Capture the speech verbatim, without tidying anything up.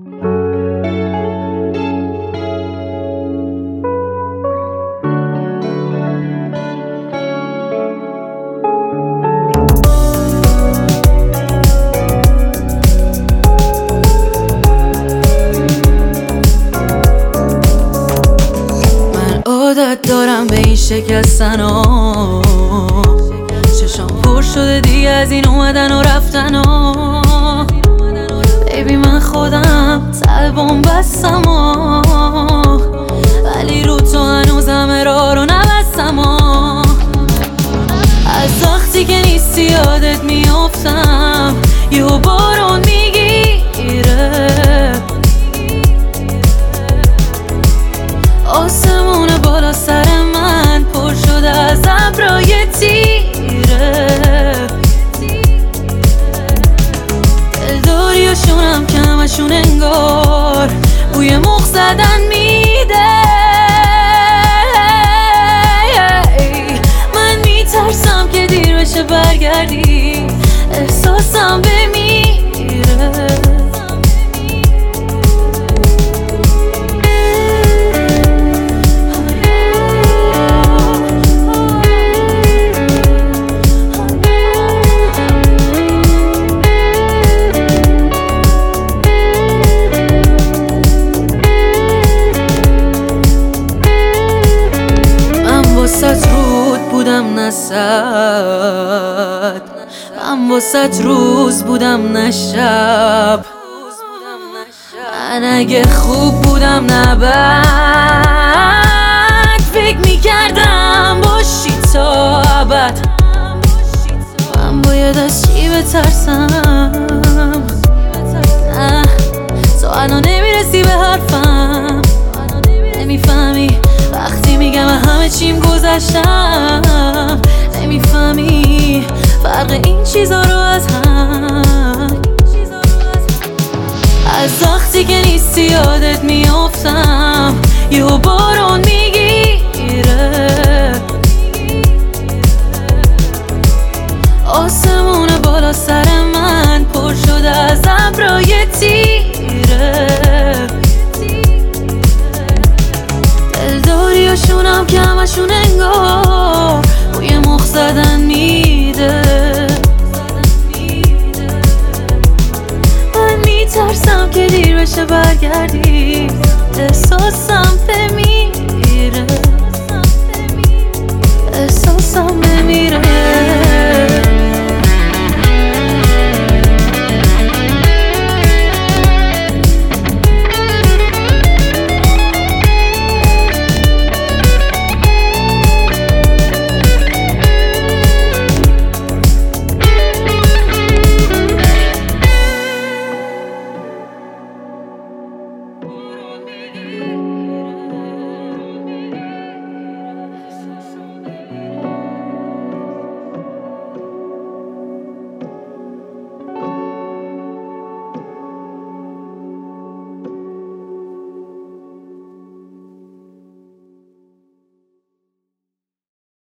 عادت دارم به این شکستن ها، چشام پر شده دیگه از این اومدن و رفتن ها. بیبی من خودم طلبم بستم ها، ولی رو تو هنوزم راه رو نبستم ها. از وقتی که نیستی یادت میافتم، یهو بارون میگیره، آسمون بالا سر من پر شده از ابرای تیره. دلداری و شونم که همشون انگار بوی مخ زدن میده. من میترسم که دیر بشه برگردی، احساسم بمیره. واسه رود بودم نصد، من واسه روز بودم نشب. من اگه خوب بودم نبد، فکر میکردم باشی تا ابد. من باید از چی بترسم؟ نه تو الان نمیرسی به حرفم، نمیفهمی وقتی میگم همه چیم گذشتم. نمیفهمی فرق این چیزا رو از هم. از وقتی که نیستی یادت میافتم، یهو بارون میگیره، آسمون بالا سر من پر شده از ابرای تیره. دلداری و شونم که همشون انگار بوی مخ زدن میده. من میترسم که دیر بشه برگردی، احساسم بمیره.